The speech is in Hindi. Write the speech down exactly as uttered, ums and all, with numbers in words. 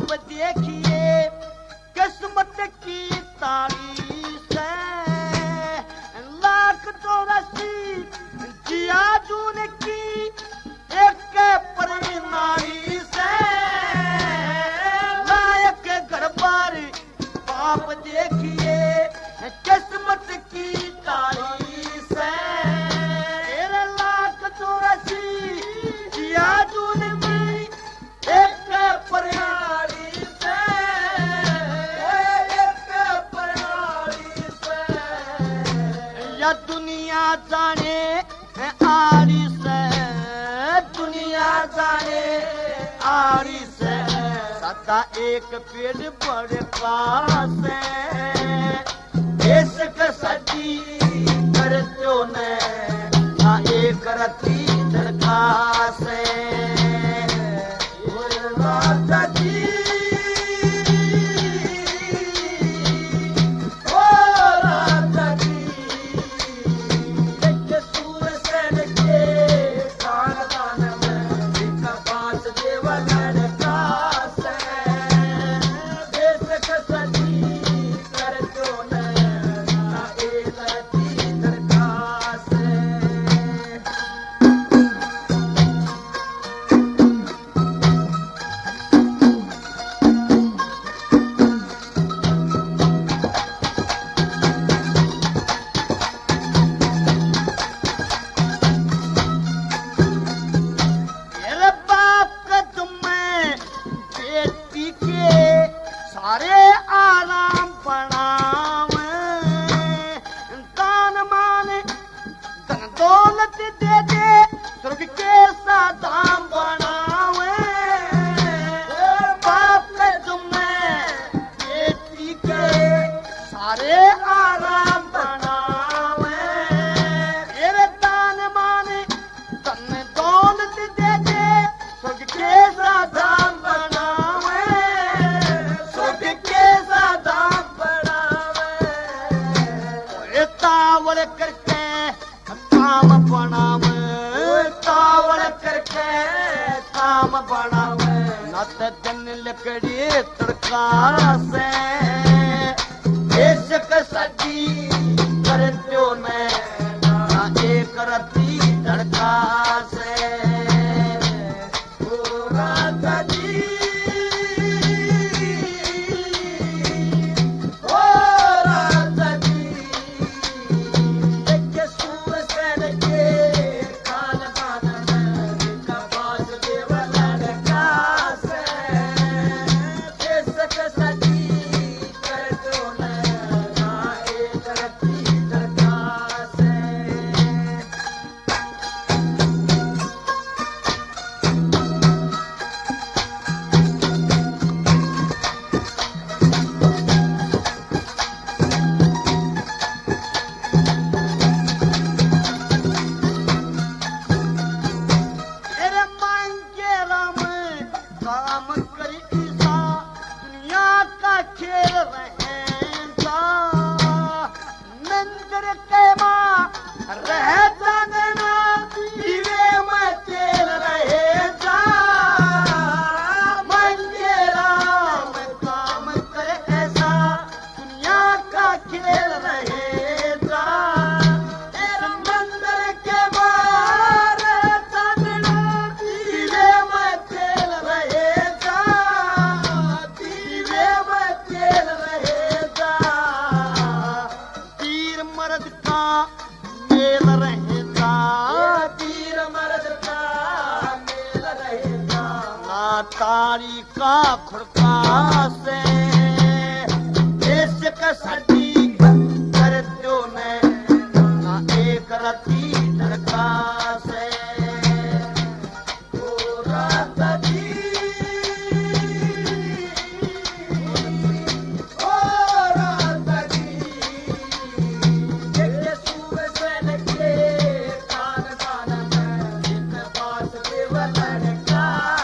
बाप देखिए किस्मत की तारीफ है, लाख चौरासी जिया जून की एक पर नारी से, लायक घर पर बाप देखिए किस्मत की तारीफ है, तेरे लाख चौरासी जिया जून की एक पर नारी से, एक पर नारी से, या दुनिया जाने आरी से, दुनिया जाने आरी से, सदा एक पेड़ बड़े पास है, देश का सजी करतो ने ना एक रती दरखास है, राजा जी लकड़ी तड़का से, देश का सजी करतो ने ना एक रती तड़का से, ओ राजा जी ओ राजा जी, एक सूर से के कान कान में का बास देव लड़का से, तारी का खुड़का से, देश का सजी करतो ने ना एक रती लड़का से, ओ राजा जी ओ राजा जी, एक सूर से के कान कान में एक बास देव लड़का